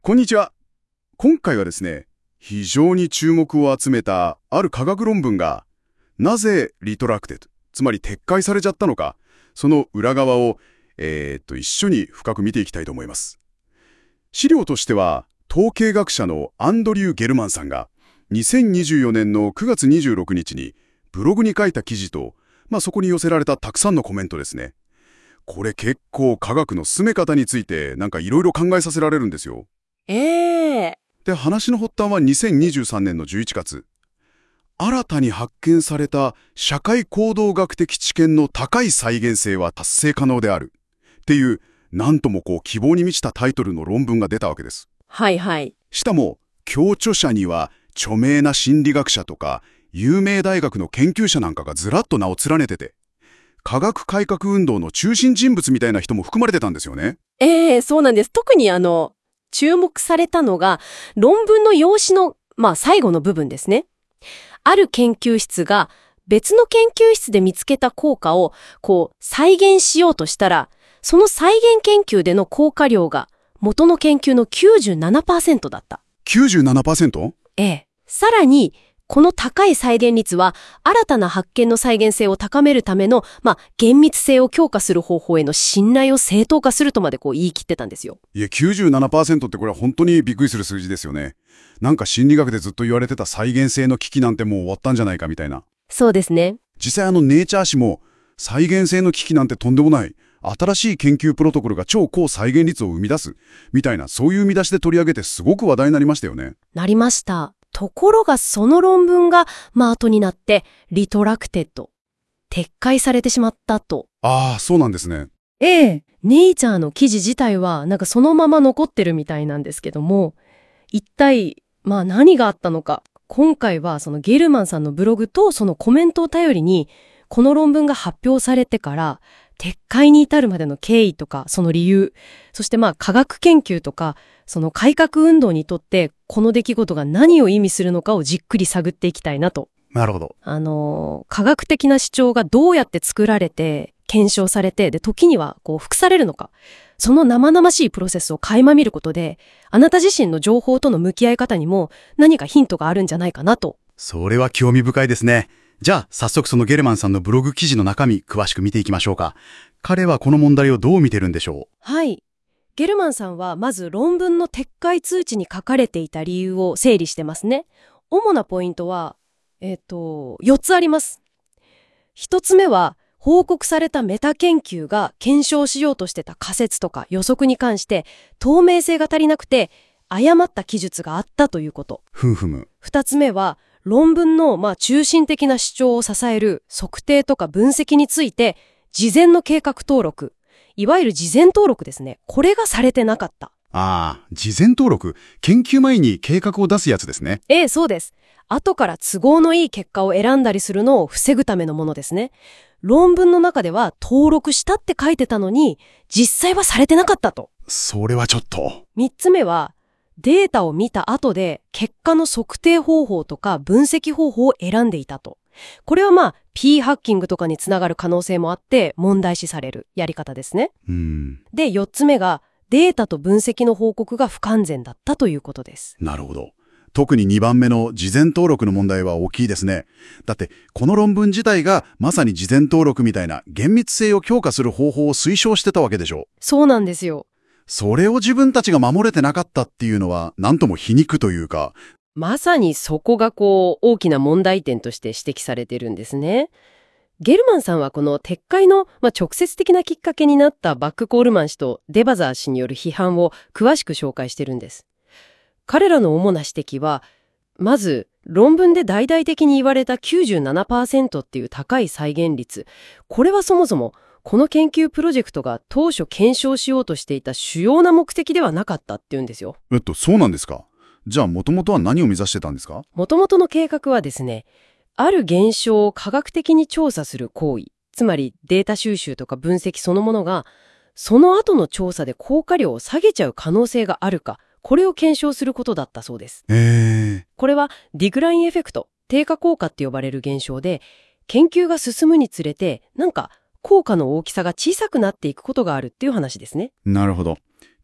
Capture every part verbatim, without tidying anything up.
こんにちは。今回はですね、非常に注目を集めたある科学論文が、なぜリトラクテッド、つまり撤回されちゃったのか、その裏側を、えーっと、一緒に深く見ていきたいと思います。資料としては、統計学者のアンドリュー・ゲルマンさんが、にせんにじゅうよねんのくがつにじゅうろくにちにブログに書いた記事と、まあ、そこに寄せられたたくさんのコメントですね。これ結構科学の進め方についてなんかいろいろ考えさせられるんですよ。 ええー。 で、話の発端はにせんにじゅうさんねんのじゅういちがつ。新たに発見された社会行動学的知見の高い再現性は達成可能である。っていう、なんともこう希望に満ちたタイトルの論文が出たわけです。 はいはい。 しかも、共著者には著名な心理学者とか、有名大学の研究者なんかがずらっと名を連ねてて、科学改革運動の中心人物みたいな人も含まれてたんですよね。 ええー、そうなんです。特にあの、注目されたのが、論文の用紙の、まあ最後の部分ですね。ある研究室が別の研究室で見つけた効果を、こう、再現しようとしたら、その再現研究での効果量が元の研究の きゅうじゅうななパーセント だった。 きゅうじゅうななパーセント？ ええ。さらに、この高い再現率は、新たな発見の再現性を高めるための、まあ、厳密性を強化する方法への信頼を正当化するとまでこう言い切ってたんですよ。 いや、きゅうじゅうななパーセント ってこれは本当にびっくりする数字ですよね。なんか心理学でずっと言われてた再現性の危機なんてもう終わったんじゃないかみたいな。 そうですね。 実際あのネイチャー誌も再現性の危機なんてとんでもない。新しい研究プロトコルが超高再現率を生み出す。みたいなそういう見出しで取り上げてすごく話題になりましたよね。 なりました。ところがその論文が、まあ後になって、リトラクテッド。撤回されてしまったと。 ああ、そうなんですね。 ええ。ネイチャーの記事自体は、なんかそのまま残ってるみたいなんですけども、一体、まあ何があったのか。今回はそのゲルマンさんのブログとそのコメントを頼りに、この論文が発表されてから、撤回に至るまでの経緯とか、その理由、そしてまあ科学研究とか、その改革運動にとって、この出来事が何を意味するのかをじっくり探っていきたいなと。 なるほど。 あの、科学的な主張がどうやって作られて、検証されて、で、時にはこう複されるのか。その生々しいプロセスを垣間見ることで、あなた自身の情報との向き合い方にも何かヒントがあるんじゃないかなと。 それは興味深いですね。じゃあ、早速そのゲルマンさんのブログ記事の中身、詳しく見ていきましょうか。彼はこの問題をどう見てるんでしょう？ はい。ゲルマンさんはまず論文の撤回通知に書かれていた理由を整理してますね。主なポイントは、えっと、よっつあります。ひとつめは、報告されたメタ研究が検証しようとしてた仮説とか予測に関して透明性が足りなくて誤った記述があったということ。 ふんふむ。 ふたつめは、論文のまあ中心的な主張を支える測定とか分析について事前の計画登録、いわゆる事前登録ですね。これがされてなかった。 ああ、事前登録。研究前に計画を出すやつですね。 ええ、そうです。後から都合のいい結果を選んだりするのを防ぐためのものですね。論文の中では登録したって書いてたのに、実際はされてなかったと。 それはちょっと。 三つ目は、データを見た後で結果の測定方法とか分析方法を選んでいたと。これはまあ、P ハッキングとかにつながる可能性もあって問題視されるやり方ですね。 うーん。 で、四つ目が、データと分析の報告が不完全だったということです。 なるほど。特ににばんめの事前登録の問題は大きいですね。だって、この論文自体がまさに事前登録みたいな厳密性を強化する方法を推奨してたわけでしょ。 そうなんですよ。 それを自分たちが守れてなかったっていうのは、なんとも皮肉というか。 まさにそこがこう、大きな問題点として指摘されてるんですね。ゲルマンさんはこの撤回の、まあ、直接的なきっかけになったバック・コールマン氏とデバザー氏による批判を詳しく紹介してるんです。彼らの主な指摘は、まず論文で大々的に言われた きゅうじゅうななパーセント っていう高い再現率。これはそもそもこの研究プロジェクトが当初検証しようとしていた主要な目的ではなかったっていうんですよ。 えっと、そうなんですか。じゃあ、もともとは何を目指してたんですか？ もともとの計画はですね、ある現象を科学的に調査する行為、つまりデータ収集とか分析そのものが、その後の調査で効果量を下げちゃう可能性があるか、これを検証することだったそうです。 へー。 これはディクラインエフェクト、低下効果って呼ばれる現象で、研究が進むにつれて、なんか効果の大きさが小さくなっていくことがあるっていう話ですね。 なるほど。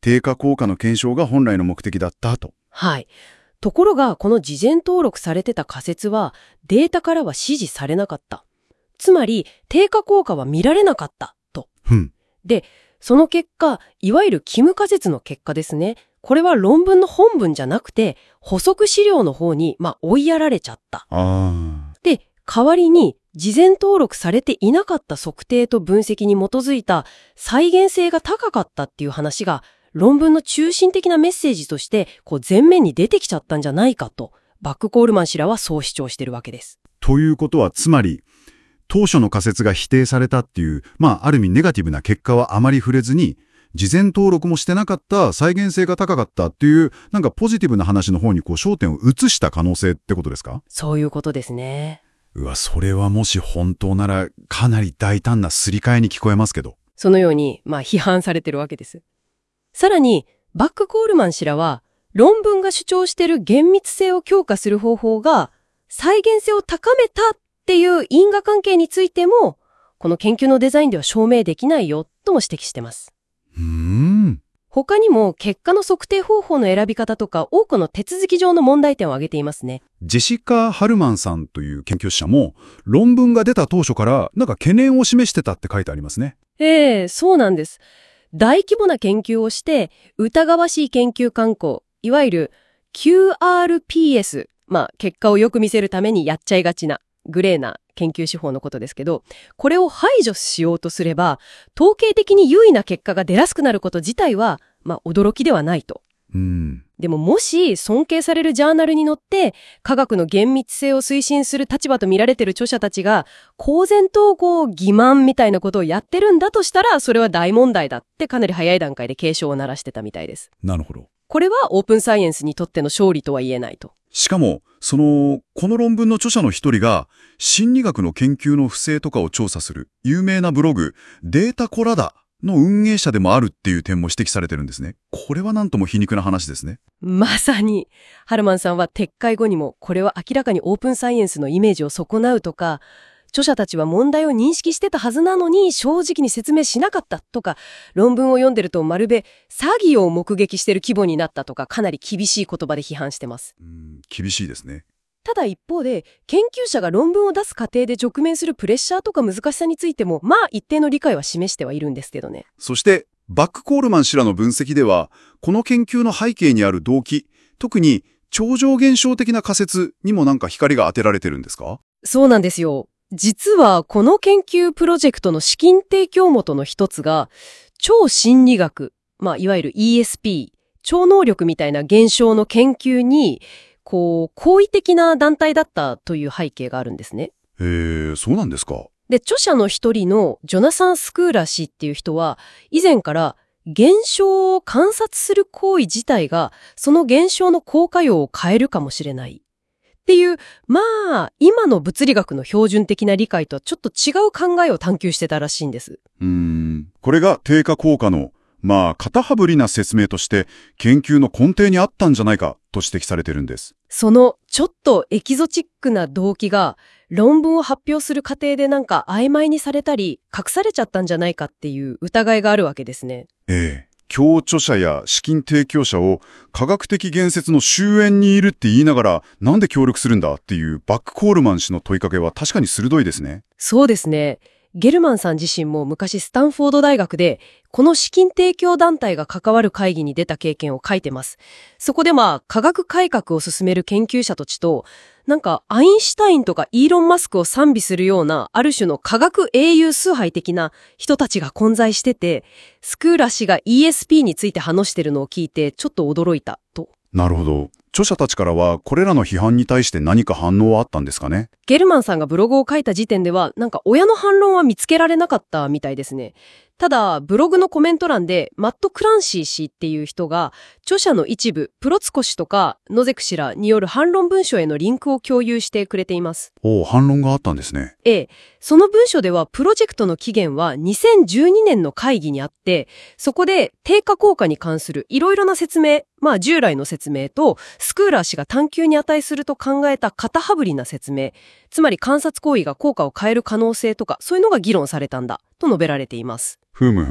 低下効果の検証が本来の目的だったと。 はい。ところが、この事前登録されてた仮説は、データからは支持されなかった。つまり、低下効果は見られなかった、と。 うん。 で、その結果、いわゆるキム仮説の結果ですね。これは論文の本文じゃなくて、補足資料の方に、まあ、追いやられちゃった。 あー。 で、代わりに、事前登録されていなかった測定と分析に基づいた再現性が高かったっていう話が、論文の中心的なメッセージとして、こう前面に出てきちゃったんじゃないかと、バックコールマン氏らはそう主張してるわけです。 ということは、つまり、当初の仮説が否定されたっていう、まあ、ある意味ネガティブな結果はあまり触れずに、事前登録もしてなかった再現性が高かったっていう、なんかポジティブな話の方にこう焦点を移した可能性ってことですか？ そういうことですね。 うわ、それはもし本当ならかなり大胆なすり替えに聞こえますけど。 そのように、まあ、批判されてるわけです。さらに、バックコールマン氏らは、論文が主張している厳密性を強化する方法が、再現性を高めたっていう因果関係についても、この研究のデザインでは証明できないよ、とも指摘してます。 うーん。 他にも、結果の測定方法の選び方とか、多くの手続き上の問題点を挙げていますね。 ジェシカ・ハルマンさんという研究者も、論文が出た当初から、なんか懸念を示してたって書いてありますね。 ええ、そうなんです。大規模な研究をして、疑わしい研究慣行、いわゆる キューアールピーエス、まあ、結果をよく見せるためにやっちゃいがちな、グレーな研究手法のことですけど、これを排除しようとすれば、統計的に優位な結果が出やすくなること自体は、まあ、驚きではないと。 うん。 でももし尊敬されるジャーナルに載って科学の厳密性を推進する立場と見られている著者たちが公然統合欺瞞みたいなことをやってるんだとしたらそれは大問題だってかなり早い段階で警鐘を鳴らしてたみたいです。 なるほど。 これはオープンサイエンスにとっての勝利とは言えないと。 しかも、その、この論文の著者の一人が心理学の研究の不正とかを調査する有名なブログデータコラダの運営者でもあるっていう点も指摘されてるんですね。これはなんとも皮肉な話ですね。 まさに、ハルマンさんは撤回後にも、これは明らかにオープンサイエンスのイメージを損なうとか、著者たちは問題を認識してたはずなのに正直に説明しなかったとか、論文を読んでるとまるで詐欺を目撃してる規模になったとか、かなり厳しい言葉で批判してます。 うーん、厳しいですね。 ただ一方で、研究者が論文を出す過程で直面するプレッシャーとか難しさについても、まあ一定の理解は示してはいるんですけどね。 そして、バックコールマン氏らの分析では、この研究の背景にある動機、特に超常現象的な仮説にもなんか光が当てられてるんですか？ そうなんですよ。実はこの研究プロジェクトの資金提供元の一つが、超心理学、まあいわゆる イーエスピー、超能力みたいな現象の研究に、こう、好意的な団体だったという背景があるんですね。 へえ、そうなんですか。 で、著者の一人のジョナサン・スクーラ氏っていう人は、以前から現象を観察する行為自体が、その現象の効果用を変えるかもしれない。っていう、まあ、今の物理学の標準的な理解とはちょっと違う考えを探求してたらしいんです。 うーん。これが低下効果の、まあ、肩はぶりな説明として、研究の根底にあったんじゃないかと指摘されてるんです。 その、ちょっとエキゾチックな動機が、論文を発表する過程でなんか曖昧にされたり、隠されちゃったんじゃないかっていう疑いがあるわけですね。 ええ。共著者や資金提供者を科学的言説の終焉にいるって言いながら、なんで協力するんだっていうバックコールマン氏の問いかけは確かに鋭いですね。 そうですね。ゲルマンさん自身も昔スタンフォード大学でこの資金提供団体が関わる会議に出た経験を書いてます。そこでまあ科学改革を進める研究者たちとなんかアインシュタインとかイーロン・マスクを賛美するようなある種の科学英雄崇拝的な人たちが混在しててスクーラ氏が イーエスピー について話してるのを聞いてちょっと驚いたと。 なるほど。著者たちからはこれらの批判に対して何か反応はあったんですかね？ ゲルマンさんがブログを書いた時点ではなんか親の反論は見つけられなかったみたいですね。ただブログのコメント欄でマット・クランシー氏っていう人が著者の一部プロツコ氏とかノゼク氏らによる反論文書へのリンクを共有してくれています。 おお、反論があったんですね。 ええ、その文書ではプロジェクトの期限はにせんじゅうにねんの会議にあってそこで低下効果に関するいろいろな説明、まあ従来の説明とスクーラー氏が探求に値すると考えた肩はぶりな説明、つまり観察行為が効果を変える可能性とかそういうのが議論されたんだと述べられています。 ふむふむ。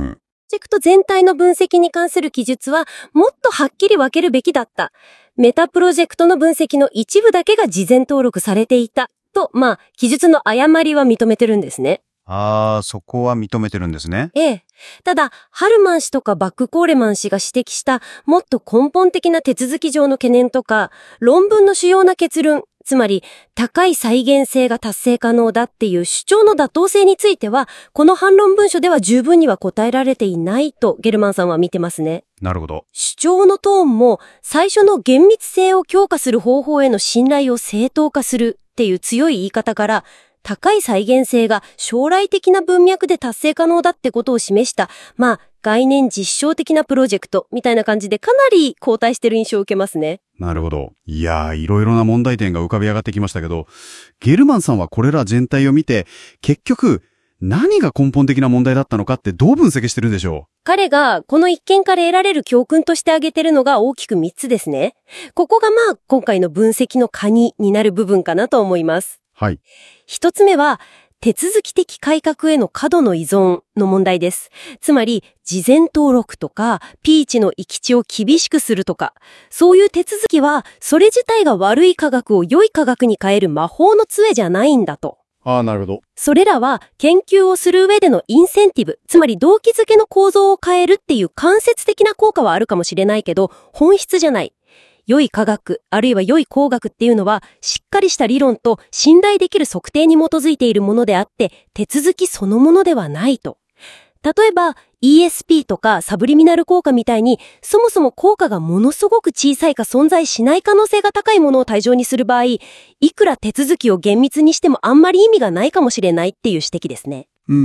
ジェクト全体の分析に関する記述はもっとはっきり分けるべきだった。メタプロジェクトの分析の一部だけが事前登録されていた。と、まあ、記述の誤りは認めてるんですね。 ああ、そこは認めてるんですね。 ええ。ただ、ハルマン氏とかバックコーレマン氏が指摘したもっと根本的な手続き上の懸念とか、論文の主要な結論、つまり高い再現性が達成可能だっていう主張の妥当性については、この反論文書では十分には答えられていないとゲルマンさんは見てますね。 なるほど。 主張のトーンも最初の厳密性を強化する方法への信頼を正当化するっていう強い言い方から、高い再現性が将来的な文脈で達成可能だってことを示した、まあ、概念実証的なプロジェクトみたいな感じでかなり後退してる印象を受けますね。 なるほど。いやー、いろいろな問題点が浮かび上がってきましたけど、ゲルマンさんはこれら全体を見て、結局、何が根本的な問題だったのかってどう分析してるんでしょう？ 彼がこの一件から得られる教訓として挙げてるのが大きくみっつですね。ここがまあ、今回の分析の鍵になる部分かなと思います。 はい。 一つ目は、手続き的改革への過度の依存の問題です。つまり、事前登録とか、ピーチの行き地を厳しくするとか、そういう手続きは、それ自体が悪い科学を良い科学に変える魔法の杖じゃないんだと。 ああ、なるほど。 それらは、研究をする上でのインセンティブ、つまり動機づけの構造を変えるっていう間接的な効果はあるかもしれないけど、本質じゃない。良い科学、あるいは良い工学っていうのは、しっかりした理論と信頼できる測定に基づいているものであって、手続きそのものではないと。例えば、イーエスピー とかサブリミナル効果みたいに、そもそも効果がものすごく小さいか存在しない可能性が高いものを対象にする場合、いくら手続きを厳密にしてもあんまり意味がないかもしれないっていう指摘ですね。 うんうん。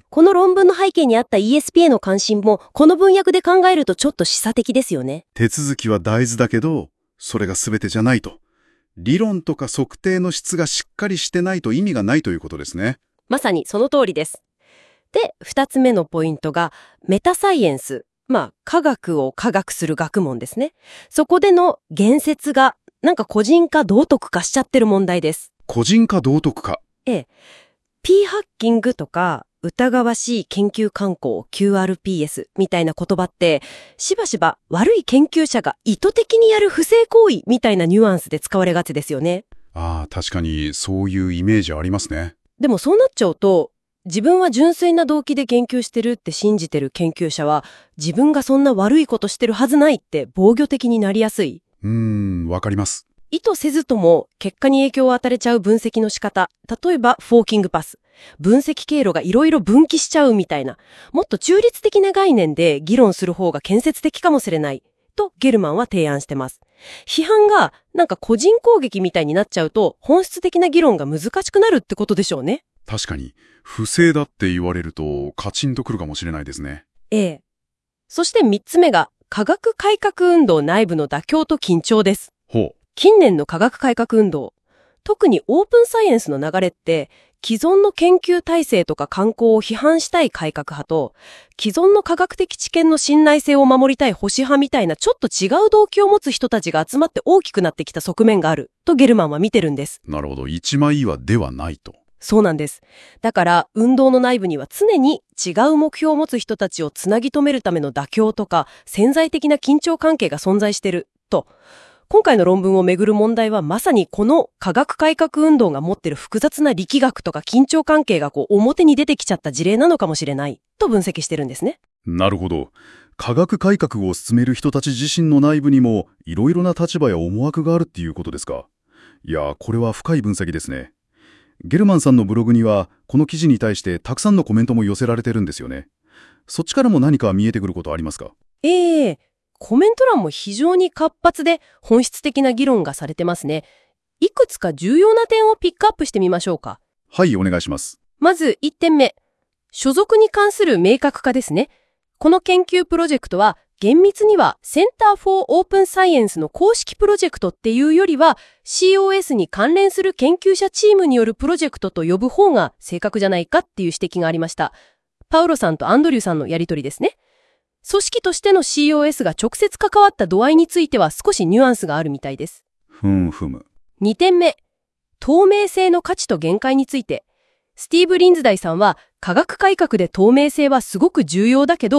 この論文の背景にあった イーエスピー への関心も、この文脈で考えるとちょっと示唆的ですよね。 手続きは大事だけど、それが全てじゃないと。理論とか測定の質がしっかりしてないと意味がないということですね。 まさにその通りです。で、二つ目のポイントが、メタサイエンス。まあ、科学を科学する学問ですね。そこでの言説が、なんか個人化道徳化しちゃってる問題です。 個人化道徳化。 ええ。P ハッキングとか、疑わしい研究慣行 キューアールピーエス みたいな言葉って、しばしば悪い研究者が意図的にやる不正行為みたいなニュアンスで使われがちですよね。 ああ、確かにそういうイメージありますね。 でもそうなっちゃうと、自分は純粋な動機で研究してるって信じてる研究者は、自分がそんな悪いことしてるはずないって防御的になりやすい。 うーん、わかります。 意図せずとも結果に影響を与えちゃう分析の仕方。例えば、フォーキングパス。分析経路がいろいろ分岐しちゃうみたいな。もっと中立的な概念で議論する方が建設的かもしれない。とゲルマンは提案してます。批判がなんか個人攻撃みたいになっちゃうと、本質的な議論が難しくなるってことでしょうね。 確かに、不正だって言われるとカチンとくるかもしれないですね。 ええ。そして三つ目が、科学改革運動内部の妥協と緊張です。 ほう。 近年の科学改革運動、特にオープンサイエンスの流れって、既存の研究体制とか慣行を批判したい改革派と、既存の科学的知見の信頼性を守りたい保守派みたいなちょっと違う動機を持つ人たちが集まって大きくなってきた側面がある、とゲルマンは見てるんです。 なるほど。一枚岩ではないと。 そうなんです。だから、運動の内部には常に違う目標を持つ人たちをつなぎ止めるための妥協とか、潜在的な緊張関係が存在してる、と。今回の論文をめぐる問題はまさにこの科学改革運動が持っている複雑な力学とか緊張関係がこう表に出てきちゃった事例なのかもしれないと分析してるんですね。 なるほど。科学改革を進める人たち自身の内部にもいろいろな立場や思惑があるっていうことですか。いや、これは深い分析ですね。ゲルマンさんのブログにはこの記事に対してたくさんのコメントも寄せられてるんですよね。そっちからも何か見えてくることありますか？ ええー。コメント欄も非常に活発で本質的な議論がされてますね。いくつか重要な点をピックアップしてみましょうか。 はい、お願いします。 まずいってんめ。所属に関する明確化ですね。この研究プロジェクトは厳密にはセンターフォーオープンサイエンスの公式プロジェクトっていうよりは シーオーエス に関連する研究者チームによるプロジェクトと呼ぶ方が正確じゃないかっていう指摘がありました。パウロさんとアンドリューさんのやりとりですね。組織としての シーオーエス が直接関わった度合いについては少しニュアンスがあるみたいです。 ふんふむ。 にてんめ。透明性の価値と限界について。スティーブ・リンズダイさんは科学改革で透明性はすごく重要だけど、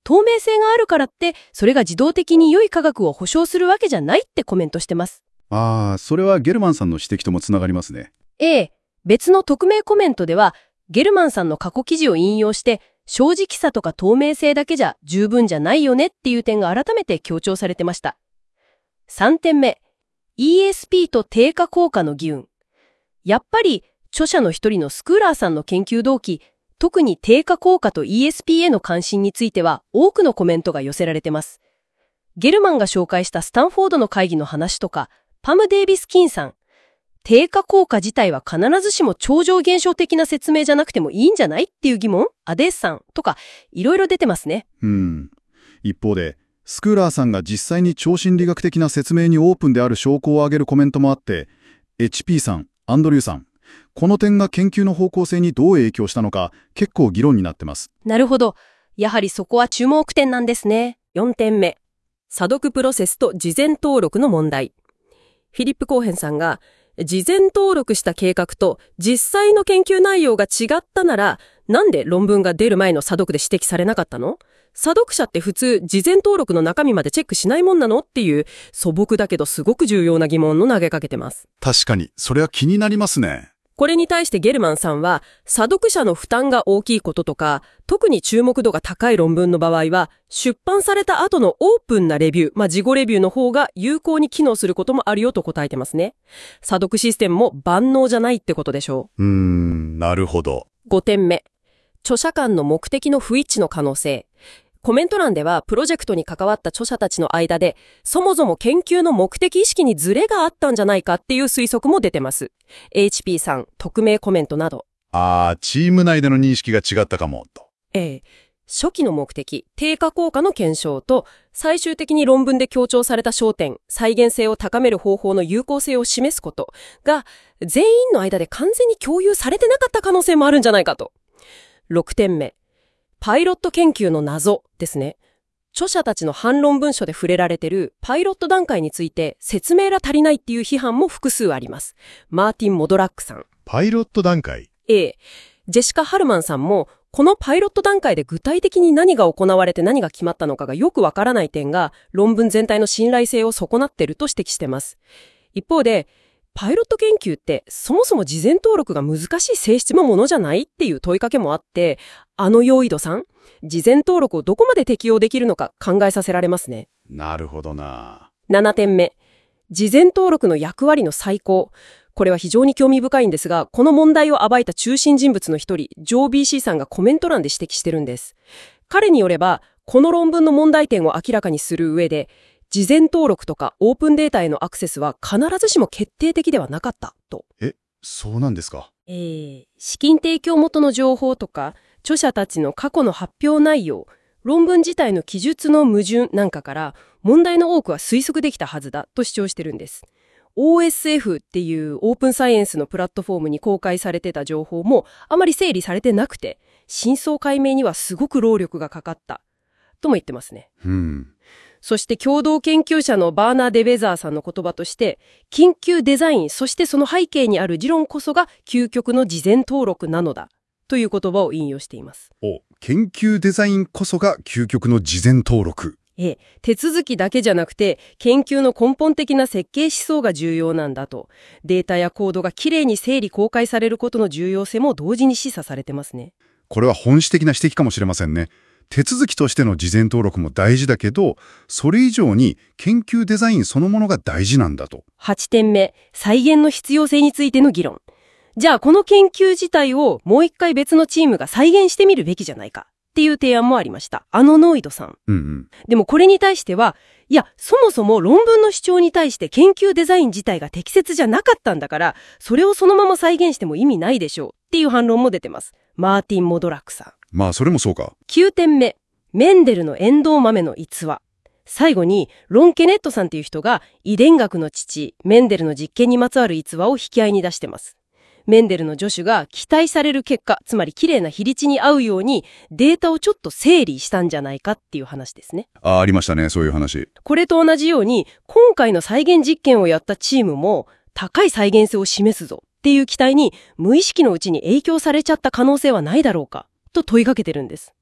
透明性があるからって、それが自動的に良い科学を保証するわけじゃないってコメントしてます。 ああ、それはゲルマンさんの指摘ともつながりますね。 ええ、別の匿名コメントでは、ゲルマンさんの過去記事を引用して、正直さとか透明性だけじゃ十分じゃないよねっていう点が改めて強調されてました。さんてんめ、イーエスピー と低下効果の議運。やっぱり、著者の一人のスクーラーさんの研究動機、特に低下効果と イーエスピー への関心については多くのコメントが寄せられてます。ゲルマンが紹介したスタンフォードの会議の話とか、パム・デイビス・キンさん、低下効果自体は必ずしも超常現象的な説明じゃなくてもいいんじゃないっていう疑問、アデースさんとか、いろいろ出てますね。 うん。一方で、スクーラーさんが実際に超心理学的な説明にオープンである証拠を挙げるコメントもあって、エイチピー さん、アンドリューさん、この点が研究の方向性にどう影響したのか、結構議論になってます。 なるほど。やはりそこは注目点なんですね。よんてんめ。査読プロセスと事前登録の問題。フィリップ・コーヘンさんが、事前登録した計画と実際の研究内容が違ったなら、なんで論文が出る前の査読で指摘されなかったの？査読者って普通、事前登録の中身までチェックしないもんなのっていう素朴だけどすごく重要な疑問を投げかけてます。 確かに、それは気になりますね。 これに対してゲルマンさんは、査読者の負担が大きいこととか、特に注目度が高い論文の場合は、出版された後のオープンなレビュー、まあ、事後レビューの方が有効に機能することもあるよと答えてますね。査読システムも万能じゃないってことでしょう。うーん、なるほど。 ごてんめ。著者間の目的の不一致の可能性。コメント欄ではプロジェクトに関わった著者たちの間でそもそも研究の目的意識にズレがあったんじゃないかっていう推測も出てます。エイチピー さん、匿名コメントなど。 ああ、チーム内での認識が違ったかも、と。 ええ。初期の目的、低下効果の検証と最終的に論文で強調された焦点、再現性を高める方法の有効性を示すことが全員の間で完全に共有されてなかった可能性もあるんじゃないかと。ろくてんめ。パイロット研究の謎ですね。著者たちの反論文書で触れられているパイロット段階について説明が足りないっていう批判も複数あります。マーティン・モドラックさん。 パイロット段階？ ええ。ジェシカ・ハルマンさんも、このパイロット段階で具体的に何が行われて何が決まったのかがよくわからない点が論文全体の信頼性を損なっていると指摘しています。一方で、パイロット研究ってそもそも事前登録が難しい性質のものじゃないっていう問いかけもあって、あのヨイドさん、事前登録をどこまで適用できるのか考えさせられますね。 なるほどな。 ななてんめ。事前登録の役割の再考。これは非常に興味深いんですが、この問題を暴いた中心人物の一人、ジョー ビーシー さんがコメント欄で指摘してるんです。彼によれば、この論文の問題点を明らかにする上で、事前登録とかオープンデータへのアクセスは必ずしも決定的ではなかったと。 え、そうなんですか？ えー、資金提供元の情報とか、著者たちの過去の発表内容、論文自体の記述の矛盾なんかから問題の多くは推測できたはずだと主張してるんです。オーエスエフ っていうオープンサイエンスのプラットフォームに公開されてた情報もあまり整理されてなくて、真相解明にはすごく労力がかかったとも言ってますね。 うん。 そして共同研究者のバーナー・デ・ベザーさんの言葉として、緊急デザイン、そしてその背景にある理論こそが究極の事前登録なのだという言葉を引用しています。 お、研究デザインこそが究極の事前登録。 ええ、手続きだけじゃなくて研究の根本的な設計思想が重要なんだと、データやコードがきれいに整理公開されることの重要性も同時に示唆されてますね。 これは本質的な指摘かもしれませんね。手続きとしての事前登録も大事だけど、それ以上に研究デザインそのものが大事なんだと。 はちてんめ、再現の必要性についての議論。じゃあこの研究自体をもう一回別のチームが再現してみるべきじゃないかっていう提案もありました。あのノイドさん。 うんうん。 でもこれに対しては、いや、そもそも論文の主張に対して研究デザイン自体が適切じゃなかったんだから、それをそのまま再現しても意味ないでしょうっていう反論も出てます。マーティン・モドラックさん。 まあそれもそうか。 きゅうてんめ、メンデルのエンドウ豆の逸話。最後に、ロン・ケネットさんっていう人が遺伝学の父、メンデルの実験にまつわる逸話を引き合いに出してます。メンデルの助手が期待される結果、つまり綺麗な比率に合うようにデータをちょっと整理したんじゃないかっていう話ですね。 あ、ありましたね、そういう話。 これと同じように、今回の再現実験をやったチームも高い再現性を示すぞっていう期待に無意識のうちに影響されちゃった可能性はないだろうかと問いかけてるんです。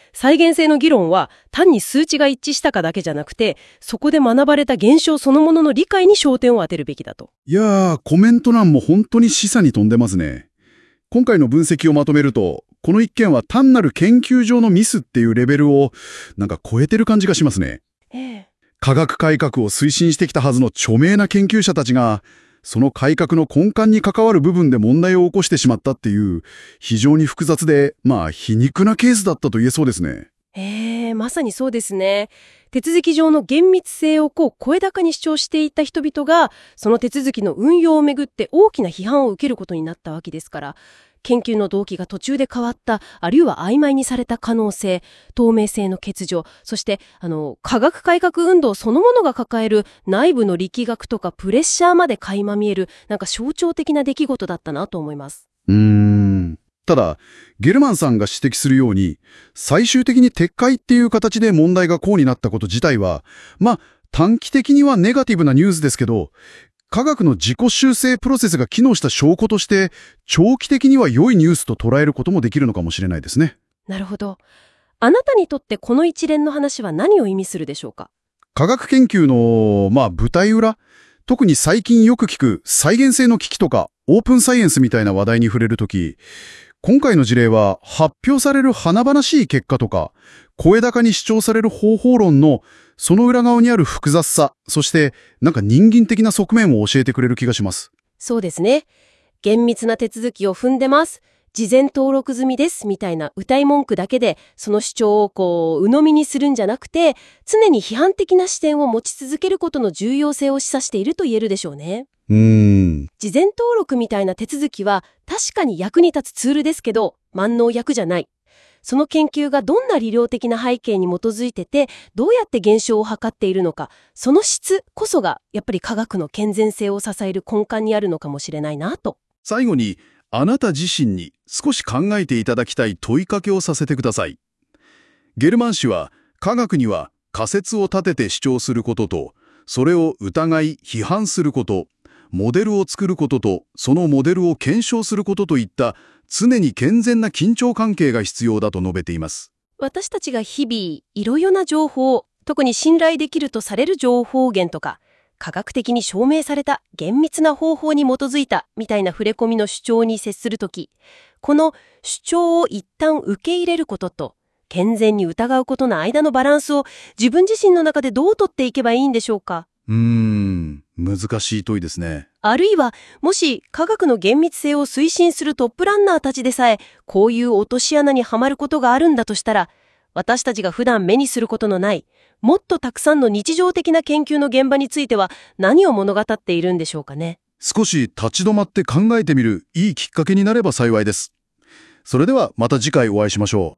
再現性の議論は単に数値が一致したかだけじゃなくて、そこで学ばれた現象そのものの理解に焦点を当てるべきだと。 いやー、コメント欄も本当に示唆に富んでますね。今回の分析をまとめると、この一件は単なる研究上のミスっていうレベルをなんか超えてる感じがしますね。 ええ。 科学改革を推進してきたはずの著名な研究者たちが、その改革の根幹に関わる部分で問題を起こしてしまったっていう、非常に複雑で、まあ皮肉なケースだったと言えそうですね。 ええ、まさにそうですね。手続き上の厳密性をこう声高に主張していた人々が、その手続きの運用をめぐって大きな批判を受けることになったわけですから、研究の動機が途中で変わった、あるいは曖昧にされた可能性、透明性の欠如、そしてあの科学改革運動そのものが抱える内部の力学とかプレッシャーまで垣間見える、なんか象徴的な出来事だったなと思います。 うーん。ただ、ゲルマンさんが指摘するように、最終的に撤回っていう形で問題がこうになったこと自体は、まあ、短期的にはネガティブなニュースですけど、科学の自己修正プロセスが機能した証拠として、長期的には良いニュースと捉えることもできるのかもしれないですね。 なるほど。あなたにとってこの一連の話は何を意味するでしょうか？ 科学研究の、まあ、舞台裏、特に最近よく聞く再現性の危機とか、オープンサイエンスみたいな話題に触れるとき、今回の事例は発表される華々しい結果とか、声高に主張される方法論のその裏側にある複雑さ、そしてなんか人間的な側面を教えてくれる気がします。 そうですね。厳密な手続きを踏んでます。事前登録済みですみたいな謳い文句だけでその主張をこう鵜呑みにするんじゃなくて、常に批判的な視点を持ち続けることの重要性を示唆していると言えるでしょうね。 うーん。 事前登録みたいな手続きは確かに役に立つツールですけど、万能薬じゃない。その研究がどんな理論的な背景に基づいてて、どうやって現象を測っているのか、その質こそがやっぱり科学の健全性を支える根幹にあるのかもしれないなと。 最後に、あなた自身に少し考えていただきたい問いかけをさせてください。ゲルマン氏は、科学には仮説を立てて主張することと、それを疑い、批判すること、モデルを作ることと、そのモデルを検証することといった常に健全な緊張関係が必要だと述べています。 私たちが日々いろいろな情報、特に信頼できるとされる情報源とか、科学的に証明された厳密な方法に基づいたみたいな触れ込みの主張に接するとき、この主張を一旦受け入れることと、健全に疑うことの間のバランスを自分自身の中でどう取っていけばいいんでしょうか？ うーん、難しい問いですね。 あるいは、もし科学の厳密性を推進するトップランナーたちでさえ、こういう落とし穴にはまることがあるんだとしたら、私たちが普段目にすることのない、もっとたくさんの日常的な研究の現場については何を物語っているんでしょうかね。 少し立ち止まって考えてみるいいきっかけになれば幸いです。それではまた次回お会いしましょう。